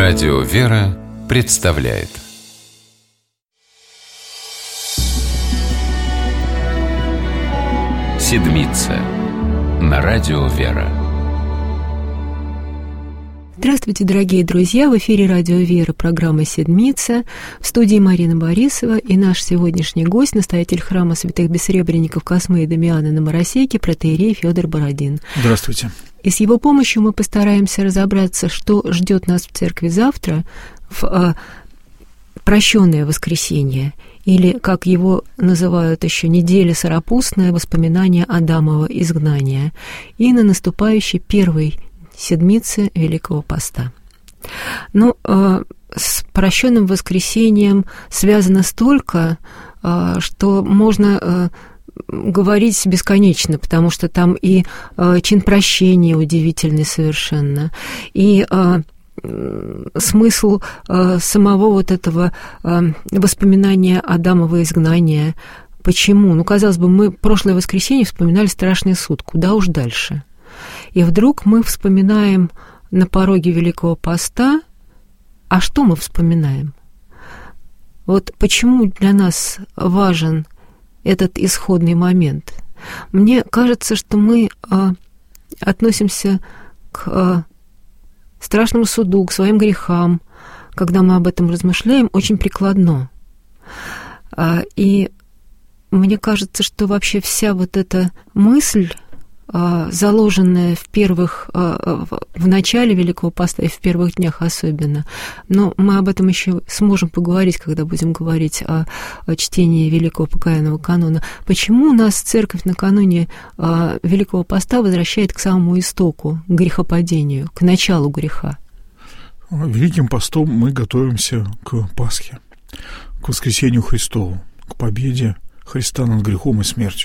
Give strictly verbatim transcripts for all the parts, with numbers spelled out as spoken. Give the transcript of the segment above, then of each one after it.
Радио «Вера» представляет Седмица на Радио «Вера». Здравствуйте, дорогие друзья! В эфире Радио «Вера», программа «Седмица». В студии Марина Борисова и наш сегодняшний гость, настоятель храма святых бессребренников Космы и Дамиана на Моросейке, протоэрей Фёдор Бородин. Здравствуйте. И с его помощью мы постараемся разобраться, что ждет нас в церкви завтра, в а, прощенное воскресенье, или, как его называют еще, неделя сыропустная, воспоминания Адамова изгнания, и на наступающей первой седмице Великого Поста. Ну, а, с прощенным воскресением связано столько, а, что можно а, говорить бесконечно, потому что там и а, чин прощения удивительный совершенно, и а, смысл а, самого вот этого а, воспоминания Адамова изгнания. Почему? Ну, казалось бы, мы прошлое воскресенье вспоминали страшный суд, куда уж дальше. И вдруг мы вспоминаем на пороге Великого Поста, а что мы вспоминаем? Вот почему для нас важен этот исходный момент? Мне кажется, что мы а, относимся к а, страшному суду, к своим грехам, когда мы об этом размышляем, очень прикладно. А, и мне кажется, что вообще вся вот эта мысль, заложенная в первых, в начале Великого Поста и в первых днях особенно. Но мы об этом еще сможем поговорить, когда будем говорить о, о чтении Великого Покаянного канона. Почему нас церковь накануне Великого Поста возвращает к самому истоку, к грехопадению, к началу греха? Великим постом мы готовимся к Пасхе, к воскресению Христову, к победе Христа над грехом и смертью.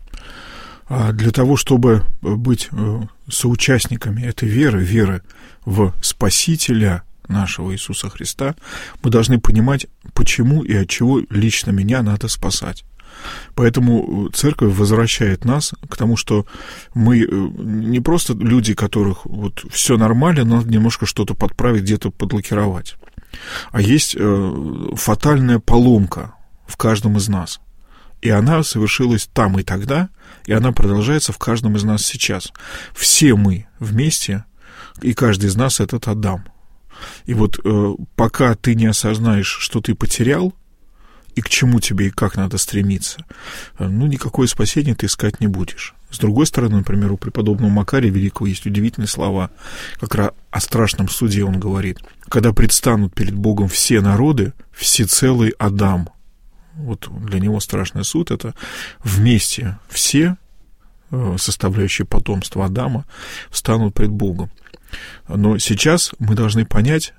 А для того, чтобы быть соучастниками этой веры, веры в Спасителя нашего Иисуса Христа, мы должны понимать, почему и от чего лично меня надо спасать. Поэтому Церковь возвращает нас к тому, что мы не просто люди, которых вот все нормально, но надо немножко что-то подправить, где-то подлакировать. А есть фатальная поломка в каждом из нас. И она совершилась там и тогда, и она продолжается в каждом из нас сейчас. Все мы вместе, и каждый из нас — этот Адам. И вот э, пока ты не осознаешь, что ты потерял, и к чему тебе и как надо стремиться, э, ну, никакое спасение ты искать не будешь. С другой стороны, например, у преподобного Макария Великого есть удивительные слова. Как раз о страшном суде он говорит. Когда предстанут перед Богом все народы, всецелый Адам. Вот для него страшный суд — это вместе все, составляющие потомство Адама, встанут пред Богом. Но сейчас мы должны понять,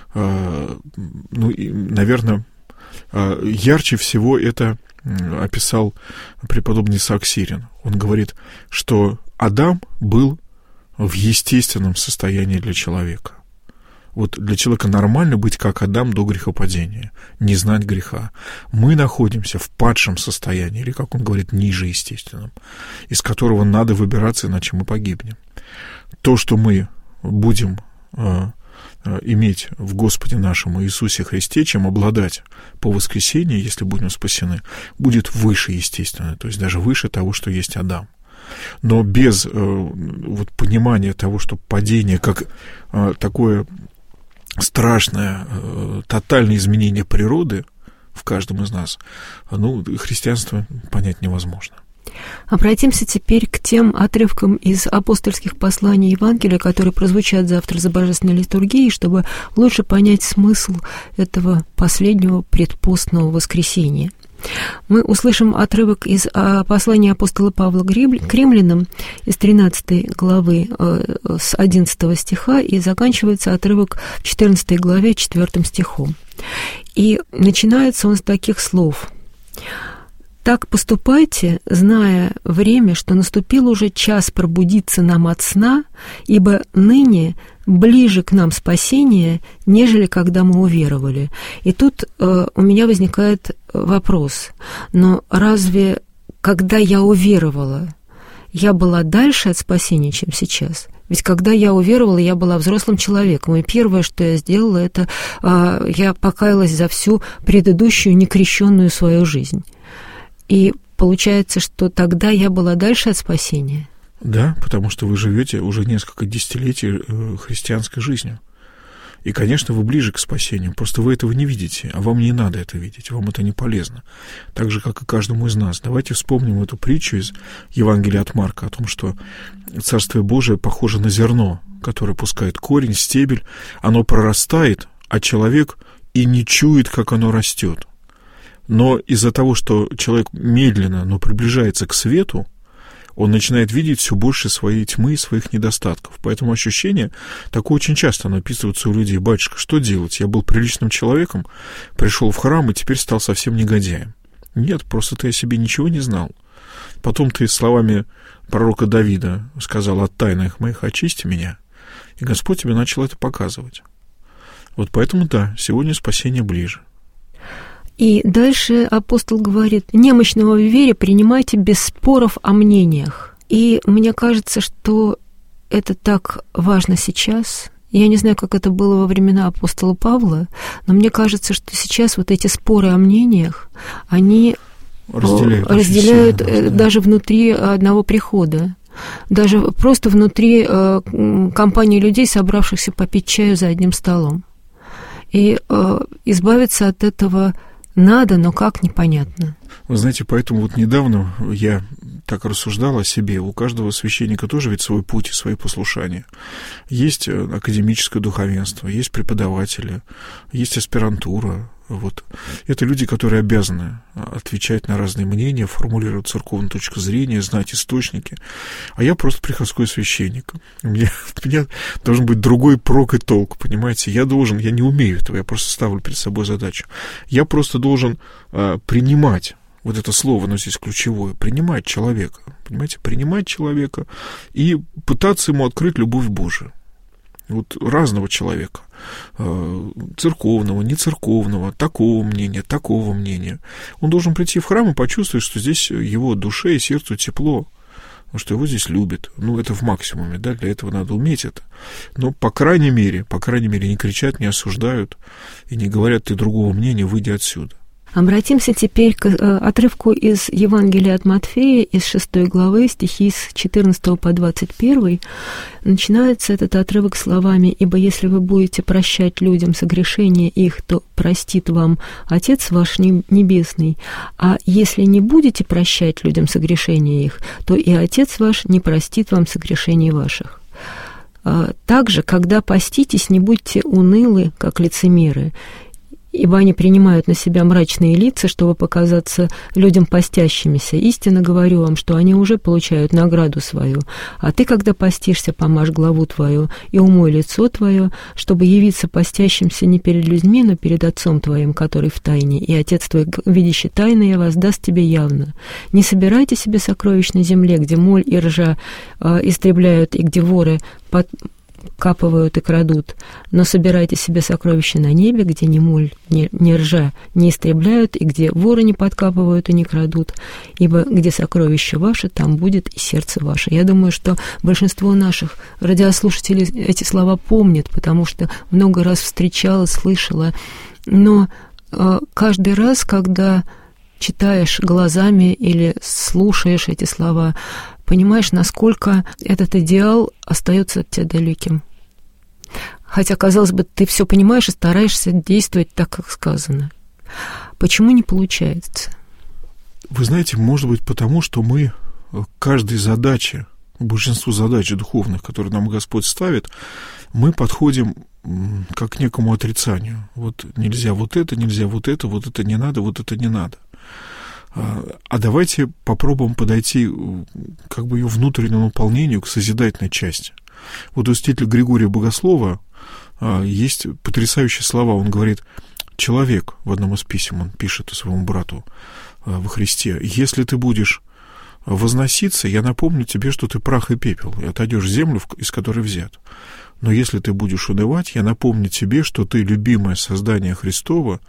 ну, и, наверное, ярче всего это описал преподобный Исаак Сирин. Он говорит, что Адам был в естественном состоянии для человека. Вот для человека нормально быть как Адам до грехопадения, не знать греха. Мы находимся в падшем состоянии, или, как он говорит, ниже естественном, из которого надо выбираться, иначе мы погибнем. То, что мы будем э, э, иметь в Господе нашем Иисусе Христе, чем обладать по воскресении, если будем спасены, будет выше естественного, то есть даже выше того, что есть Адам. Но без э, вот, понимания того, что падение как э, такое страшное, тотальное изменение природы в каждом из нас, ну, христианство понять невозможно. Обратимся теперь к тем отрывкам из апостольских посланий Евангелия, которые прозвучат завтра за Божественной литургией, чтобы лучше понять смысл этого последнего предпостного воскресения. Мы услышим отрывок из послания апостола Павла к римлянам из тринадцатой главы с одиннадцатого стиха, и заканчивается отрывок в четырнадцатой главе четвёртым стихом. И начинается он с таких слов: «Так поступайте, зная время, что наступил уже час пробудиться нам от сна, ибо ныне ближе к нам спасение, нежели когда мы уверовали». И тут э, у меня возникает вопрос: но разве когда я уверовала, я была дальше от спасения, чем сейчас. Ведь когда я уверовала, я была взрослым человеком, и первое, что я сделала, это э, я покаялась за всю предыдущую некрещенную свою жизнь. И получается, что тогда я была дальше от спасения. Да, потому что вы живете уже несколько десятилетий христианской жизнью. И, конечно, вы ближе к спасению, просто вы этого не видите, а вам не надо это видеть, вам это не полезно. Так же, как и каждому из нас. Давайте вспомним эту притчу из Евангелия от Марка о том, что Царствие Божие похоже на зерно, которое пускает корень, стебель, оно прорастает, а человек и не чует, как оно растет. Но из-за того, что человек медленно, но приближается к свету, он начинает видеть все больше своей тьмы и своих недостатков. Поэтому ощущение такое очень часто написывается у людей: «Батюшка, что делать? Я был приличным человеком, пришел в храм и теперь стал совсем негодяем». Нет, просто ты о себе ничего не знал. Потом ты словами пророка Давида сказал: «От тайных моих очисти меня». И Господь тебе начал это показывать. Вот поэтому, да, сегодня спасение ближе. И дальше апостол говорит: «Немощного в вере принимайте без споров о мнениях». И мне кажется, что это так важно сейчас. Я не знаю, как это было во времена апостола Павла, но мне кажется, что сейчас вот эти споры о мнениях, они разделяют, разделяют сильно, даже внутри одного прихода. Даже просто внутри э, компании людей, собравшихся попить чаю за одним столом. И э, избавиться от этого надо, но как, непонятно. Вы знаете, поэтому вот недавно я так рассуждал о себе. У каждого священника тоже ведь свой путь и свои послушания. Есть академическое духовенство, есть преподаватели, есть аспирантура. Вот. Это люди, которые обязаны отвечать на разные мнения, формулировать церковную точку зрения, знать источники. А я просто приходской священник. У меня, у меня должен быть другой прок и толк, понимаете? Я должен, я не умею этого, я просто ставлю перед собой задачу. Я просто должен а, принимать, вот это слово, но здесь ключевое, принимать человека, понимаете? Принимать человека и пытаться ему открыть любовь Божию. Вот разного человека, церковного, нецерковного, такого мнения, такого мнения. Он должен прийти в храм и почувствовать, что здесь его душе и сердцу тепло, что его здесь любят. Ну, это в максимуме, да, для этого надо уметь это. Но, по крайней мере, по крайней мере, не кричат, не осуждают и не говорят: ты другого мнения, выйди отсюда. Обратимся теперь к отрывку из Евангелия от Матфея, из шестой главы, стихи с четырнадцатого по двадцать первый. Начинается этот отрывок словами: «Ибо если вы будете прощать людям согрешения их, то простит вам Отец ваш Небесный. А если не будете прощать людям согрешения их, то и Отец ваш не простит вам согрешений ваших». Также, когда поститесь, не будьте унылы, как лицемеры, ибо они принимают на себя мрачные лица, чтобы показаться людям постящимися. Истинно говорю вам, что они уже получают награду свою. А ты, когда постишься, помажь главу твою и умой лицо твое, чтобы явиться постящимся не перед людьми, но перед Отцом твоим, который в тайне, и Отец твой, видящий тайное, воздаст тебе явно. Не собирайте себе сокровищ на земле, где моль и ржа э, истребляют, и где воры под... капывают и крадут, но собирайте себе сокровища на небе, где ни моль, ни, ни ржа не истребляют, и где воры не подкапывают и не крадут, ибо где сокровище ваше, там будет и сердце ваше». Я думаю, что большинство наших радиослушателей эти слова помнят, потому что много раз встречала, слышала, но э, каждый раз, когда читаешь глазами или слушаешь эти слова, понимаешь, насколько этот идеал остается от тебя далеким. Хотя, казалось бы, ты все понимаешь и стараешься действовать так, как сказано. Почему не получается? Вы знаете, может быть, потому что мы к каждой задаче, большинству задач духовных, которые нам Господь ставит, мы подходим как к некому отрицанию. Вот нельзя вот это, нельзя вот это, вот это не надо, вот это не надо. А давайте попробуем подойти как бы ее внутреннему наполнению, к созидательной части. Вот у святителя Григория Богослова есть потрясающие слова. Он говорит: человек, в одном из писем он пишет своему брату во Христе: если ты будешь возноситься, я напомню тебе, что ты прах и пепел, и отойдешь в землю, из которой взят. Но если ты будешь унывать, я напомню тебе, что ты любимое создание Христово,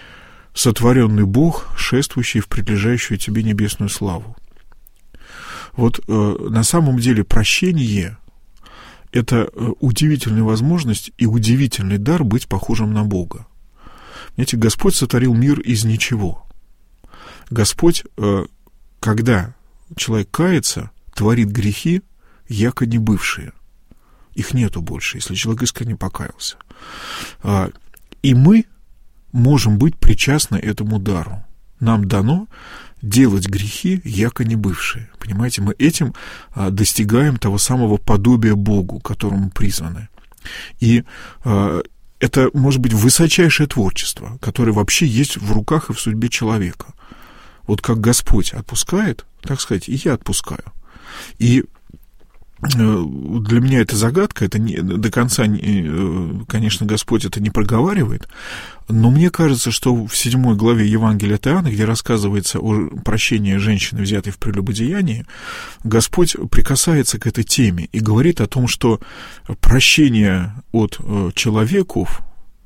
сотворенный Бог, шествующий в прилежащую тебе небесную славу. Вот э, на самом деле прощение — это э, удивительная возможность и удивительный дар быть похожим на Бога. Знаете, Господь сотворил мир из ничего. Господь, э, когда человек кается, творит грехи, яко не бывшие. Их нету больше, если человек искренне покаялся. А, и мы можем быть причастны этому дару. Нам дано делать грехи, яко не бывшие. Понимаете, мы этим а, достигаем того самого подобия Богу, к которому призваны. И а, это может быть высочайшее творчество, которое вообще есть в руках и в судьбе человека. Вот как Господь отпускает, так сказать, и я отпускаю. И для меня это загадка, это не, до конца, конечно, Господь это не проговаривает, но мне кажется, что в седьмой главе Евангелия от Иоанна, где рассказывается о прощении женщины, взятой в прелюбодеянии, Господь прикасается к этой теме и говорит о том, что прощение от человеков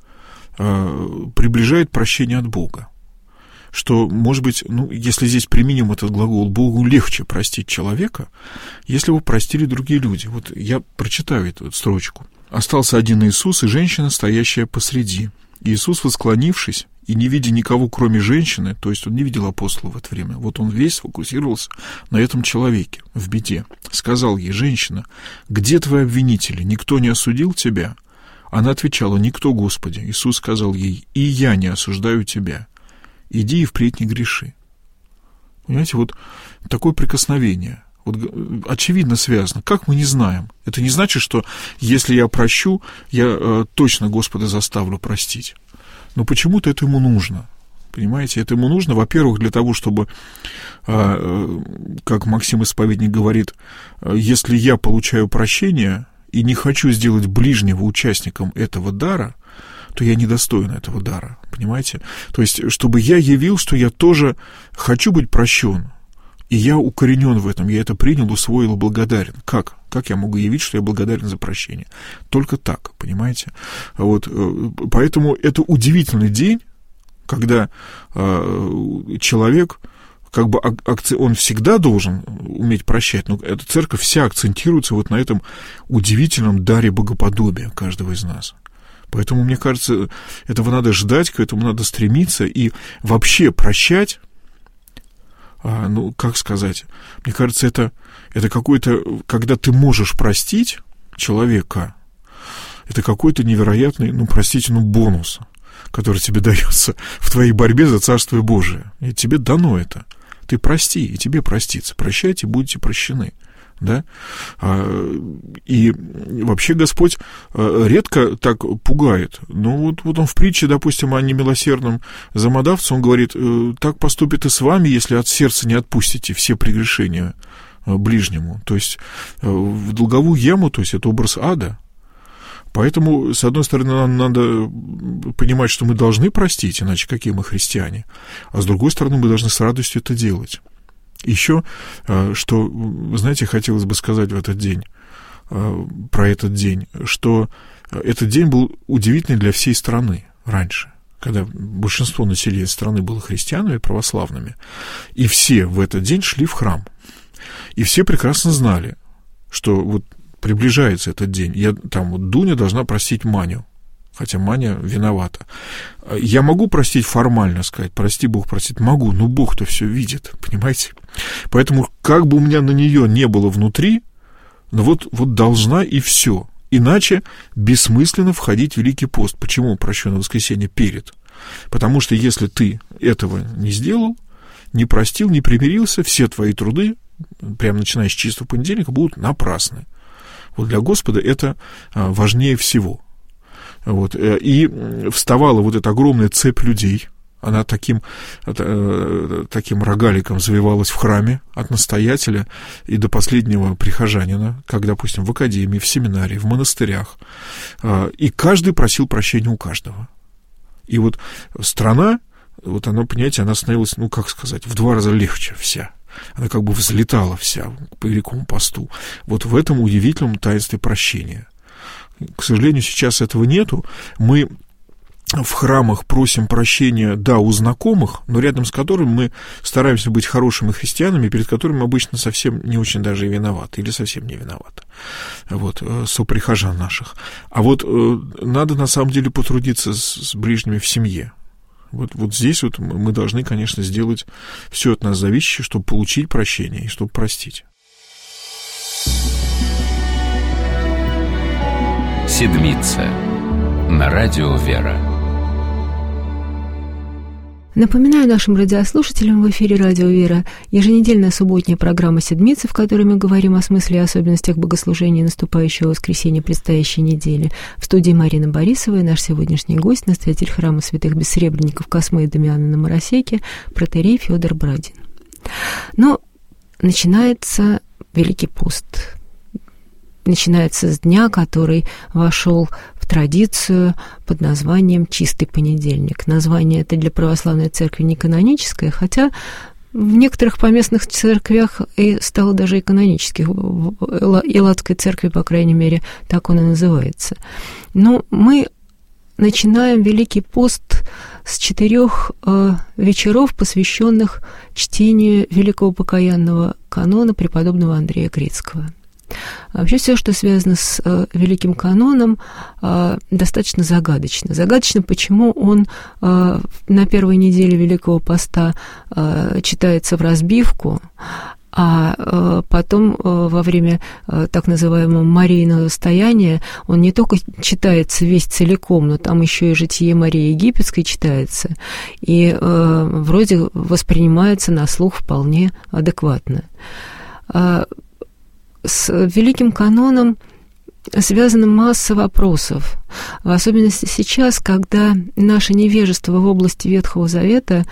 приближает прощение от Бога. Что, может быть, ну, если здесь применим этот глагол, Богу легче простить человека, если его простили другие люди. Вот я прочитаю эту строчку. «Остался один Иисус и женщина, стоящая посреди. Иисус, восклонившись и не видя никого, кроме женщины», то есть он не видел апостола в это время, вот он весь сфокусировался на этом человеке в беде, сказал ей: «Женщина, где твои обвинители? Никто не осудил тебя?» Она отвечала: «Никто, Господи». Иисус сказал ей: «И я не осуждаю тебя. Иди и впредь не греши». Понимаете, вот такое прикосновение, вот, очевидно связано. Как мы не знаем? Это не значит, что если я прощу, я э, точно Господа заставлю простить. Но почему-то это ему нужно. Понимаете, это ему нужно, во-первых, для того, чтобы, э, как Максим Исповедник говорит, э, если я получаю прощение и не хочу сделать ближнего участником этого дара, то я недостоин этого дара, понимаете? То есть, чтобы я явил, что я тоже хочу быть прощен, и я укоренен в этом, я это принял, усвоил и благодарен. Как? Как я могу явить, что я благодарен за прощение? Только так, понимаете? Вот, поэтому это удивительный день, когда э, человек, как бы, он всегда должен уметь прощать, но эта церковь вся акцентируется вот на этом удивительном даре богоподобия каждого из нас. Поэтому, мне кажется, этого надо ждать, к этому надо стремиться. И вообще прощать, а, ну, как сказать, мне кажется, это, это какой-то, когда ты можешь простить человека, это какой-то невероятный, ну, простите, ну, бонус, который тебе дается в твоей борьбе за Царствие Божие. И тебе дано это. Ты прости, и тебе простится. Прощайте, будете прощены. Да? И вообще Господь редко так пугает. Ну, вот, вот он в притче, допустим, о немилосердном замодавце, он говорит: так поступит и с вами, если от сердца не отпустите все прегрешения ближнему. То есть в долговую яму, то есть это образ ада. Поэтому, с одной стороны, нам надо понимать, что мы должны простить, иначе какие мы христиане, а с другой стороны, мы должны с радостью это делать. Еще, что, вы знаете, хотелось бы сказать в этот день, про этот день, что этот день был удивительный для всей страны раньше, когда большинство населения страны было христианами, православными, и все в этот день шли в храм. И все прекрасно знали, что вот приближается этот день. Я, там вот Дуня должна простить Маню, хотя Маня виновата. Я могу простить формально, сказать: прости, Бог простит? Могу, но Бог-то все видит, понимаете? Поэтому, как бы у меня на нее не было внутри, но вот, вот должна и все. Иначе бессмысленно входить в Великий пост. Почему прощенное воскресенье перед? Потому что если ты этого не сделал, не простил, не примирился, все твои труды, прямо начиная с чистого понедельника, будут напрасны. Вот для Господа это важнее всего. Вот. И вставала вот эта огромная цепь людей, она таким, таким рогаликом завивалась в храме от настоятеля и до последнего прихожанина, как, допустим, в академии, в семинарии, в монастырях. И каждый просил прощения у каждого. И вот страна, вот она, понимаете, она становилась, ну, как сказать, в два раза легче вся. Она как бы взлетала вся по Великому посту. Вот в этом удивительном таинстве прощения. К сожалению, сейчас этого нету. Мы в храмах просим прощения, да, у знакомых, но рядом с которым мы стараемся быть хорошими христианами, перед которыми мы обычно совсем не очень даже и виноваты, или совсем не виноваты, вот, соприхожан наших. А вот надо на самом деле потрудиться с, с ближними в семье. Вот, вот здесь вот мы должны, конечно, сделать все от нас зависящее, чтобы получить прощение и чтобы простить. Седмица на радио «Вера». Напоминаю нашим радиослушателям, в эфире «Радио Вера» еженедельная субботняя программа «Седмица», в которой мы говорим о смысле и особенностях богослужения наступающего воскресенья предстоящей недели. В студии Марина Борисова и наш сегодняшний гость, настоятель храма святых бессребренников Космы и Дамиана на Моросейке, протоиерей Фёдор Брадин. Но начинается Великий пост. Начинается с дня, который вошел в традицию под названием «Чистый понедельник». Название это для православной церкви не каноническое, хотя в некоторых поместных церквях и стало даже и канонических. В Элладской церкви, по крайней мере, так он и называется. Но мы начинаем Великий пост с четырех э, вечеров, посвященных чтению Великого покаянного канона преподобного Андрея Критского. Вообще все, что связано с э, Великим каноном, э, достаточно загадочно. Загадочно, почему он э, на первой неделе Великого поста э, читается в разбивку, а э, потом э, во время э, так называемого Марийного стояния он не только читается весь целиком, но там еще и житие Марии Египетской читается, и э, вроде воспринимается на слух вполне адекватно. С Великим каноном связана масса вопросов, в особенности сейчас, когда наше невежество в области Ветхого Завета,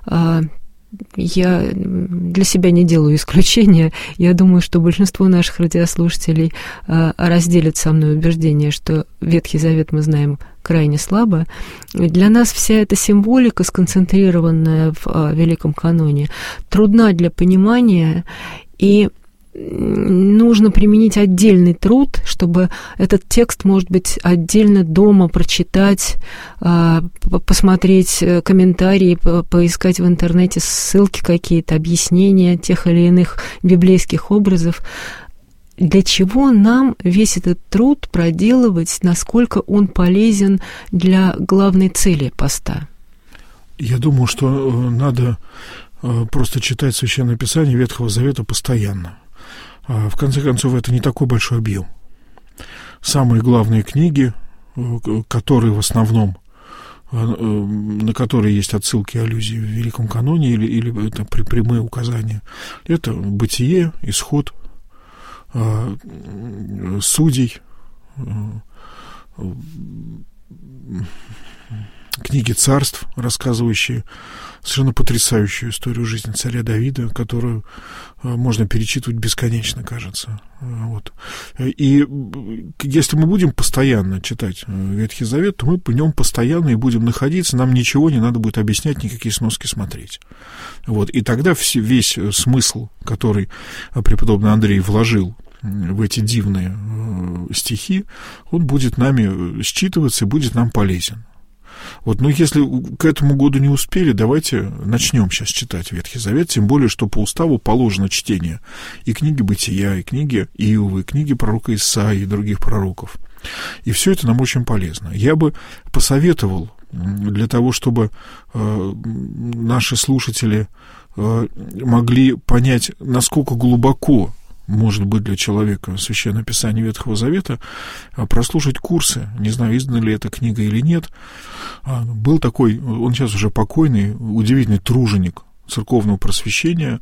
я для себя не делаю исключения, я думаю, что большинство наших радиослушателей разделят со мной убеждение, что Ветхий Завет мы знаем крайне слабо. Для нас вся эта символика, сконцентрированная в Великом каноне, трудна для понимания, и нужно применить отдельный труд, чтобы этот текст, может быть, отдельно дома прочитать, посмотреть комментарии, поискать в интернете ссылки какие-то, объяснения тех или иных библейских образов. Для чего нам весь этот труд проделывать, насколько он полезен для главной цели поста? Я думаю, что надо просто читать Священное Писание Ветхого Завета постоянно. В конце концов, это не такой большой объем. Самые главные книги, которые в основном, на которые есть отсылки, аллюзии в Великом каноне или, или это прямые указания, это Бытие, Исход, Судей, книги царств, рассказывающие совершенно потрясающую историю жизни царя Давида, которую можно перечитывать бесконечно, кажется. Вот. И если мы будем постоянно читать Ветхий Завет, то мы по нем постоянно и будем находиться, нам ничего не надо будет объяснять, никакие сноски смотреть. Вот. И тогда весь смысл, который преподобный Андрей вложил в эти дивные стихи, он будет нами считываться и будет нам полезен. Вот, но если к этому году не успели, давайте начнем сейчас читать Ветхий Завет, тем более, что по уставу положено чтение и книги Бытия, и книги Иовы, и книги пророка Исаии и других пророков. И все это нам очень полезно. Я бы посоветовал для того, чтобы э, наши слушатели э, могли понять, насколько глубоко может быть для человека Священное Писание Ветхого Завета, прослушать курсы, не знаю, издана ли эта книга или нет. Был такой, он сейчас уже покойный, удивительный труженик церковного просвещения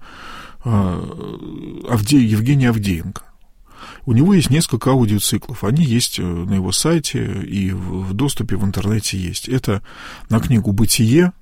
Авдей, Евгений Авдеенко. У него есть несколько аудиоциклов, они есть на его сайте и в доступе в интернете есть. Это на книгу «Бытие»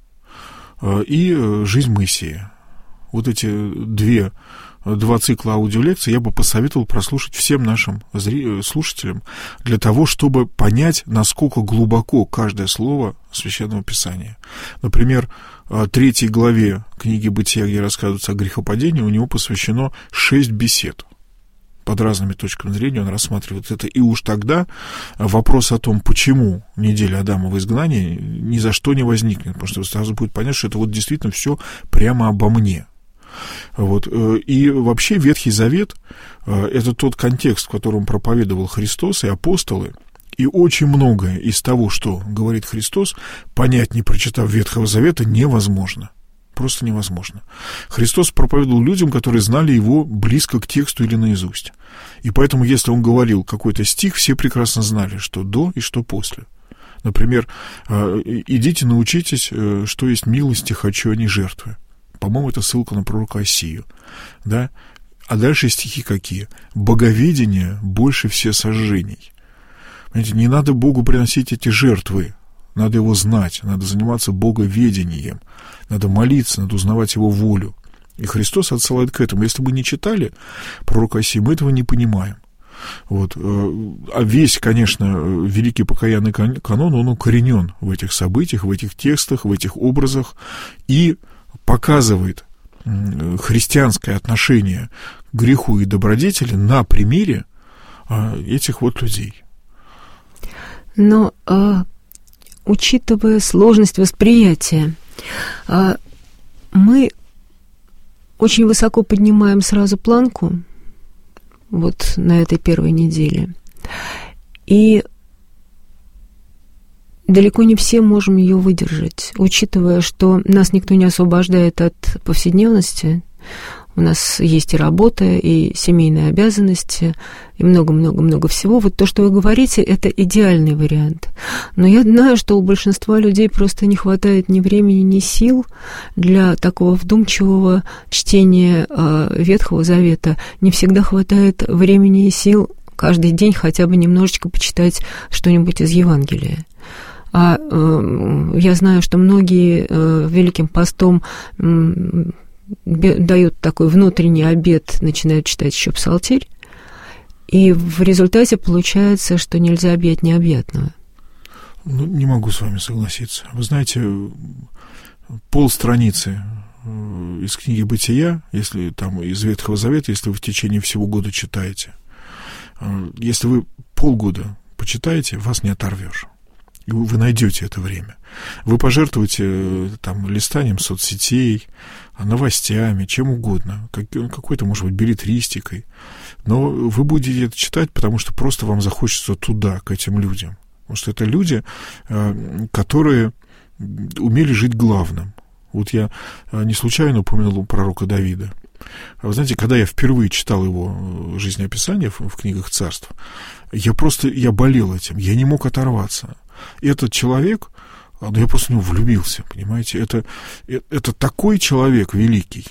и «Жизнь Моисея». Вот эти две Два цикла аудиолекций я бы посоветовал прослушать всем нашим слушателям для того, чтобы понять, насколько глубоко каждое слово Священного Писания. Например, третьей главе книги «Бытия», где рассказывается о грехопадении, у него посвящено шесть бесед. под разными точками зрения он рассматривает это. И уж тогда вопрос о том, почему неделя Адамова изгнания, ни за что не возникнет, потому что сразу будет понятно, что это вот действительно все прямо обо мне. Вот. И вообще Ветхий Завет — это тот контекст, в котором проповедовал Христос и апостолы, и очень многое из того, что говорит Христос, понять, не прочитав Ветхого Завета, невозможно. Просто невозможно. Христос проповедовал людям, которые знали его близко к тексту или наизусть. И поэтому, если он говорил какой-то стих, все прекрасно знали, что до и что после. Например, «Идите, научитесь, что есть милости, хочу, а не жертвы». По-моему, это ссылка на пророка Осию. Да? А дальше стихи какие? «Боговедение больше все сожжений». Понимаете, не надо Богу приносить эти жертвы. Надо его знать, надо заниматься боговедением, надо молиться, надо узнавать его волю. И Христос отсылает к этому. Если бы не читали пророка Осии, мы этого не понимаем. Вот. А весь, конечно, великий покаянный канон, он укоренен в этих событиях, в этих текстах, в этих образах и показывает христианское отношение к греху и добродетели на примере этих вот людей. Но, а, учитывая сложность восприятия, а, мы очень высоко поднимаем сразу планку вот на этой первой неделе, и далеко не все можем ее выдержать, учитывая, что нас никто не освобождает от повседневности. У нас есть и работа, и семейные обязанности, и много-много-много всего. Вот то, что вы говорите, это идеальный вариант. Но я знаю, что у большинства людей просто не хватает ни времени, ни сил для такого вдумчивого чтения э, Ветхого Завета. Не всегда хватает времени и сил каждый день хотя бы немножечко почитать что-нибудь из Евангелия. А э, я знаю, что многие э, Великим постом э, дают такой внутренний обет, начинают читать еще псалтирь, и в результате получается, что нельзя объять необъятного. Ну, не могу с вами согласиться. Вы знаете, полстраницы из книги «Бытия», если там из Ветхого Завета, если вы в течение всего года читаете, если вы полгода почитаете, вас не оторвешь. И вы найдете это время. Вы пожертвуете там листанием соцсетей, новостями, чем угодно, какой-то, может быть, беллетристикой. Но вы будете это читать, потому что просто вам захочется туда, к этим людям. Потому что это люди, которые умели жить главным. Вот я не случайно упомянул пророка Давида. Вы знаете, когда я впервые читал его жизнеописание в, в книгах царств, я просто, я болел этим, я не мог оторваться. И этот человек, ну, я просто в него влюбился, понимаете, это, это такой человек великий,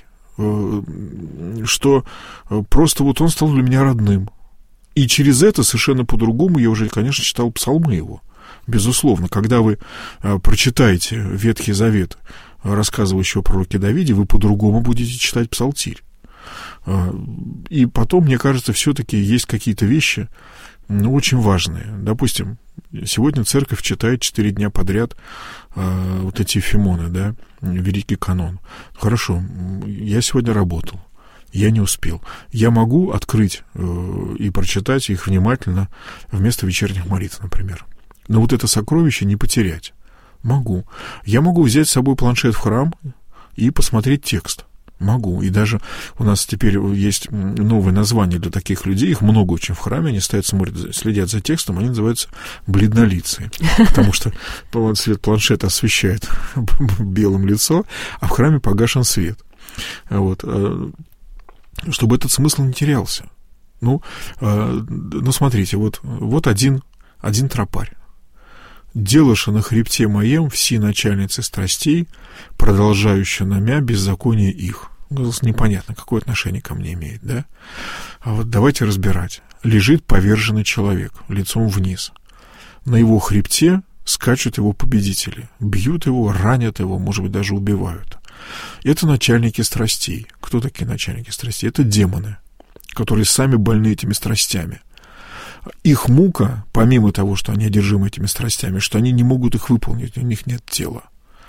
что просто вот он стал для меня родным. И через это совершенно по-другому я уже, конечно, читал псалмы его. Безусловно, когда вы прочитаете Ветхий Завет, рассказывающего о пророке Давиде, вы по-другому будете читать псалтирь. И потом, мне кажется, все-таки есть какие-то вещи, ну, очень важные. Допустим, сегодня церковь читает четыре дня подряд э, вот эти фимоны, да, великий канон. Хорошо, я сегодня работал, я не успел. Я могу открыть э, и прочитать их внимательно вместо вечерних молитв, например. Но вот это сокровище не потерять. Могу. Я могу взять с собой планшет в храм и посмотреть текст. Могу. И даже у нас теперь есть новое название для таких людей. Их много очень в храме. Они стоят, смотрят, следят за текстом. Они называются бледнолицые. Потому что свет планшета освещает белым лицо, а в храме погашен свет. Вот. Чтобы этот смысл не терялся. Ну, ну смотрите, вот, вот один, один тропарь. «Делаша на хребте моем все начальницы страстей, продолжающие на мя беззаконие их». Непонятно, какое отношение ко мне имеет, да? А вот давайте разбирать. Лежит поверженный человек, лицом вниз. На его хребте скачут его победители, бьют его, ранят его, может быть, даже убивают. Это начальники страстей. Кто такие начальники страстей? Это демоны, которые сами больны этими страстями. Их мука, помимо того, что они одержимы этими страстями, что они не могут их выполнить, у них нет тела.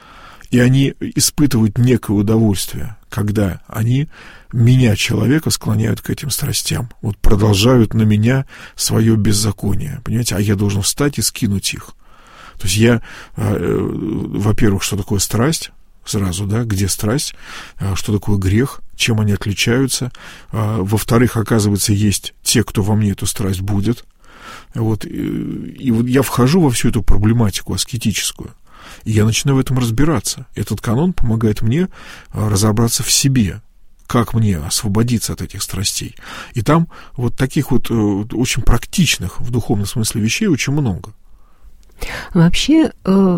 И они испытывают некое удовольствие, когда они меня, человека, склоняют к этим страстям. Вот продолжают на меня свое беззаконие. Понимаете, а я должен встать и скинуть их. То есть я, во-первых, что такое страсть? Сразу, да, где страсть, что такое грех, чем они отличаются. Во-вторых, оказывается, есть те, кто во мне эту страсть будет. Вот, и вот я вхожу во всю эту проблематику аскетическую, и я начинаю в этом разбираться. Этот канон помогает мне разобраться в себе, как мне освободиться от этих страстей. И там вот таких вот очень практичных в духовном смысле вещей очень много. Вообще,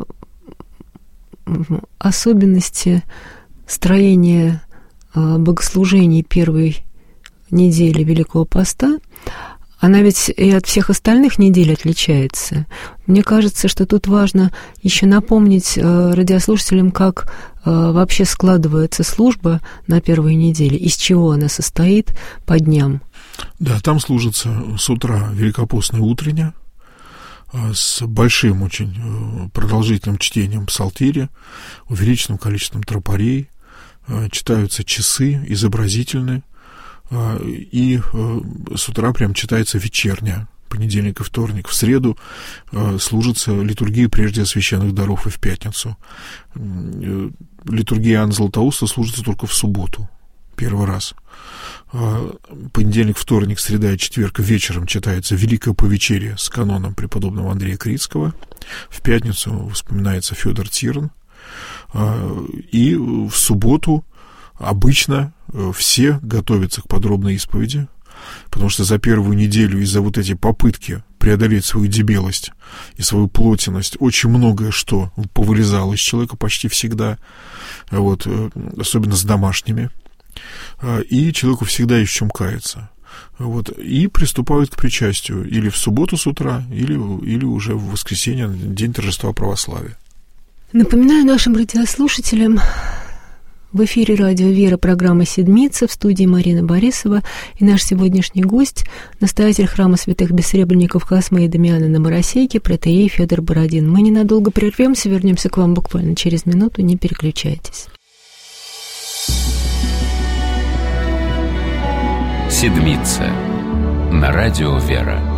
особенности строения богослужений первой недели Великого Поста, она ведь и от всех остальных недель отличается. Мне кажется, что тут важно еще напомнить радиослушателям, как вообще складывается служба на первой неделе, из чего она состоит по дням. Да, там служится с утра великопостная утренняя, с большим очень продолжительным чтением псалтиря, увеличенным количеством тропарей, читаются часы изобразительные, и с утра прям читается вечерняя, понедельник и вторник. В среду служится литургия прежде священных даров и в пятницу. Литургия Иоанна Златоуста служится только в субботу, первый раз. Понедельник, вторник, среда и четверг вечером читается Великое повечерие с каноном преподобного Андрея Критского. В пятницу вспоминается Федор Тирн. И в субботу обычно все готовятся к подробной исповеди, потому что за первую неделю из-за вот этой попытки преодолеть свою дебелость и свою плотенность очень многое что повылезало из человека почти всегда, вот, особенно с домашними. И человеку всегда есть в чем каяться. Вот, и приступают к причастию или в субботу с утра, или, или уже в воскресенье, день торжества православия. Напоминаю нашим радиослушателям, в эфире радио «Вера» программа «Седмица», в студии Марина Борисова, и наш сегодняшний гость, настоятель храма святых бессребренников Космы и Дамиана на Моросейке, протоиерей Фёдор Бородин. Мы ненадолго прервемся, вернемся к вам буквально через минуту, не переключайтесь. «Седмица» на радио «Вера».